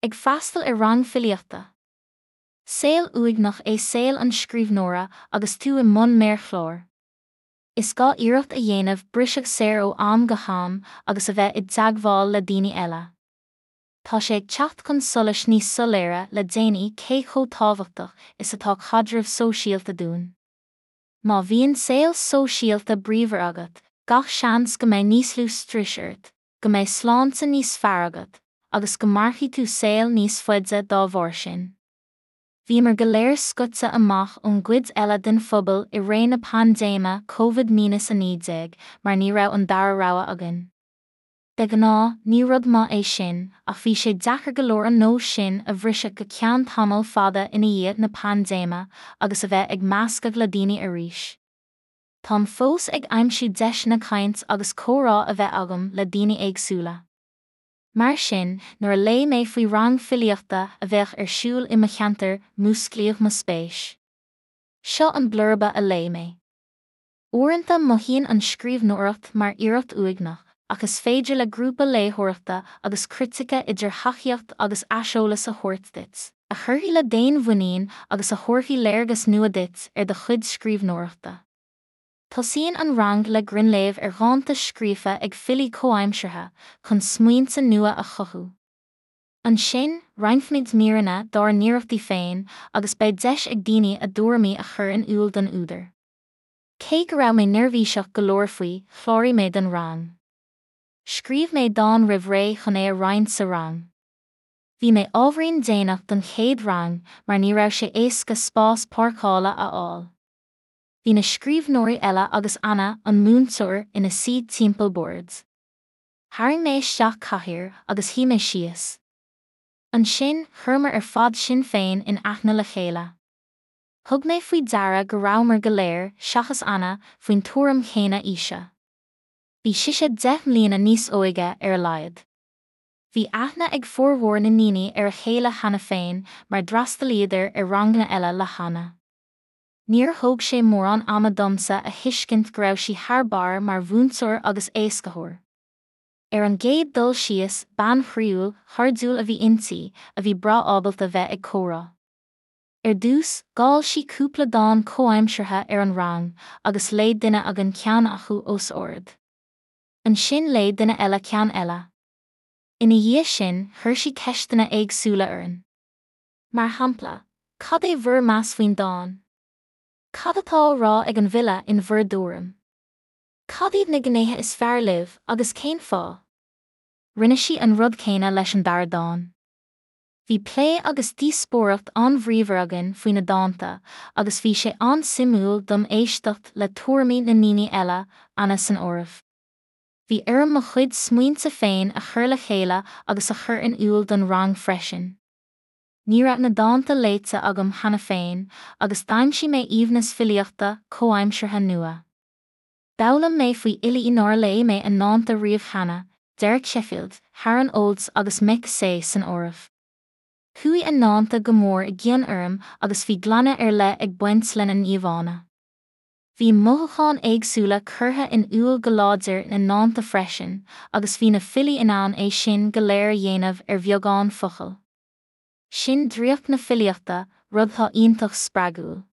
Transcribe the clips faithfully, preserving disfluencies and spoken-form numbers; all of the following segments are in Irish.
Ag freastal ar rang filiachta. Saol uignach é saol an scríbhneoireach agus tú i mbun méarchlór. Is gá iirecht a dhéanamh briseadh saor ó am go ham agus a bheith i dteagmháil le daoine eile. Tá sé ag teacht chun solas níos soléire le déanaí cé chomh tábhachtach is atá caidreamh sóisialta dúinn. Má bhíonn saol sóisialta bríomhar agat, gach seans go mbeidh níos lú striseirt, go mbeidh slánta níos fearr agat, agus go mbearfaí tú saol níos faide dá bharr sin. Bhí mar go léir scute amach ón gcuid eile den phobal i réir na pandéime COVID nineteen mar ní raibh an dara rogha agan. De gná, ní rud má é sin, ach bhí sé deachar go leor an nós sin a bhriseadh go ceann tamall fada ina iad na pandéime agus a bheith ag meascadh le daoine arís. Táim fós ag aimsiú deis na caint agus córá a bheith agam le daoine éagsúla. Mar sin, nuair a léigh mé faoi rang filiachta a bheith ar siúl i mo cheantar músclaíoch mo spéis. Seo an blurba a léigh mé. Uaireanta mo híonn an scríbhneoireacht mar iirecht uignach, ach is féidir le grúpa léitheoireachta agus critica idir theachtaíocht agus aiseolas a thabhairt dit, a chuirfí le déan bhuinín agus a chomharthaí léargas nua dit ar de chuid scríbhneoireachta. Tosaíonn an rang le grinléamh ar dhánta scríofa ag fillí comhaimseartha chun smaointe nua a chothú. An sin, roinnfimid míreanna dar níochtaí féin agus beidh deis ag daoine a dúramí a chur in úl don údar. Cé go raibh mé nervhíseach go leor faoi, chláirí mé den rang. Scríomh mé dán roimh ré chun é a roinnt sa rang. Bhí mé ábhraíonn déanaach don chéad rang mar ní raibh sé éasca spás páirceála a fháil. Bhí na scríbhneoirí eile agus Anna an múntóir ina siad timpeall boards. Tharraing mé isteach cathaoir agus hí mé síos. An sin, chuirmar ar fad sin féin in aithne le chéile. Thug mé faoi dara go raibh go léir, seachas Anna, faoin túram chéine íse. Bhí siise de mbliana níos óige ar laiad. Bhí aithne ag formhór na níní ar a chéile Hannah féin mar drastalíodar ar rangna eile le Hannah. Níor thóg sé mór an ama domsa a thuiscint go raibh sí thar-bar mar bhúntóir agus éascathóir. Ar an gcéad dul síos, ban chriúil, thardúil a bhí intí, a bhí bra ábalta bheith ag córá. Ar dús, gáil sí cúpla dán comhaimseartha ar an rang, agus léad duine agan ceann acu os ord. An sin léad duine eile ceann eile. Ina dhiaidh sin, chuir sí ceistena éagsúla orainn. Mar hampla, cad é bhur meas faoin dán? Cad atá rá ag an bhile in bhur dúram? Cad iad na gnéithe is fearr libh agus cén fá? Rinne sí an rud céine leis an dar dán. Bhí plé agus díospóireacht an-bhríomhar agan faoin na dánta, agus bhí sé an-simúil dom éisteacht le tuairimí na níní eile Anna san ormh. Bhí orm mo chuid smaointe féin a chur le chéile agus a chur in úl don rang freisin. Ní raibh na dánta léite agam Hannah féin, agus d'aimsí mé íomhnas filiachta comhaimseartha nua. Dabhlam mé faoi uile nár léigh mé an námta riamh Hannah, Derek Sheffield, Sharon Olds agus Mick Say san ormh. Chuaigh an námta go mór i gcéan orm agus bhí glanadh ar le ag baint lena níomhána. Bhí mothachán éagsúla curtha in úl go láidir na námta freisin, agus bhí na fillí inán é sin go léir a dhéanamh ar bheagán focail. Sin dríoch na filiachta, rud tá iontach spreagúil.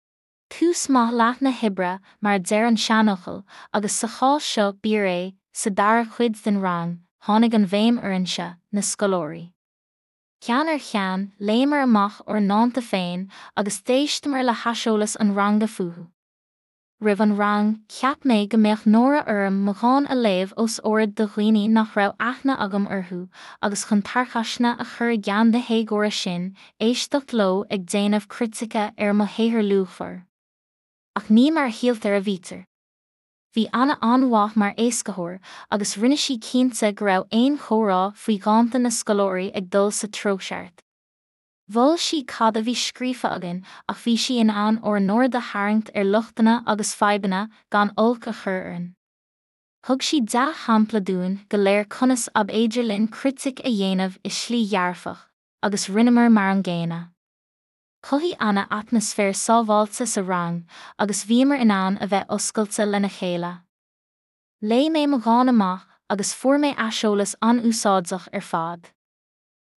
Tús maith leat na hibre mar deir an seanachal, agus sa cháil seo bíor é, sa dara chuid den rang, tháinig an bhéim uaireanse, na scolóirí. Ceann ar cheann, léimar amach or námta féin, agus d'éistimar le haiseolas an rang de fuhu. Ribh an rang, ceap mé go mbeadh nóra orm mo gáin a léamh os ord do dhaoine nach raibh aithne agam orthú, agus chun tarchaisne a chur gan de héagóra sin, éisteacht leo ag déanamh critica ar mo héithir luachfar. Ach ní mar shialtar a bhítar. Bhí Anna anmhaith mar éascathóir, agus rinne sí cinnte go raibh aon chórá faoi gánta na scolóirí ag dul sa tróseart. Bhol sí cad a bhí scríofa agan, ach bhí sí in ann or nóir de tharraingt ar luchtainna agus feibanna gan olc a chur orainn. Thug sí de hampla dúinn go léir conas ab éidir linn critic a dhéanamh is slí dhearfach, agus rinneamar mar an ggéine. Chuhí Anna atmosfér sábháilte sa rang, agus bhíomar in ann a bheith oscailte lena chéile. Léigh mé mo gáin amach, agus fuair mé aiseolas an úsáideach ar fad.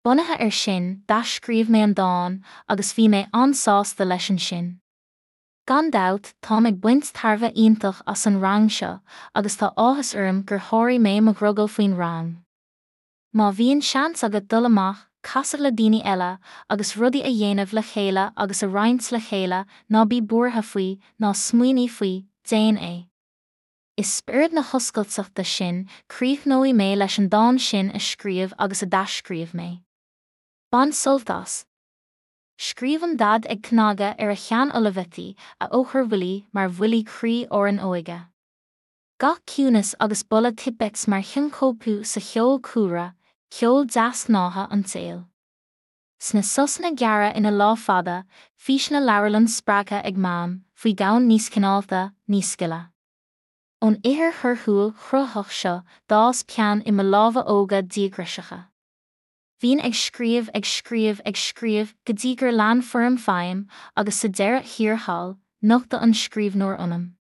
Bunathe ar sin, d'ascríomh mé an dáin, agus bhí mé ansáasta leis an sin. Gan dabhairt, tá ag buint tarbheith iontach as an rang seo, agus tá áthas orm gur thóirí mé mo rugadh faoin rang. Má bhíonn seans agad dul amach, casadh le daoine eile, agus rudaí a dhéanamh le chéile agus a roinnt le chéile, ná bí buartha faoi, ná smaoiní faoi, déan é. Is spirit na hoscailteachta sin, críochnóí mé leis an dáin sin a scríomh agus a d'ascríomh mé. Ban soltas. Scríomhan dad ag cnága ar a chean oliveti a óchar bhuilí mar bhuilí crí ó an óige. Gach ciúnas agus bula tipbex mar chincópú sa cheol cúra, cheol deas nátha an téal. Sna susna geara ina lá fada, fís na leabharlann sprácha ag mám, faoi gabhain níos cinálta, níos sciile. Ón ihir thurthúil chruthach seo, dás pean i mo lámha óga díogriseacha. Bhín ag scríomh ag scríomh ag scríomh go dtí gur lean foirm féim agus sa deireadh thír hall, nochta an scríbhneoir ionam.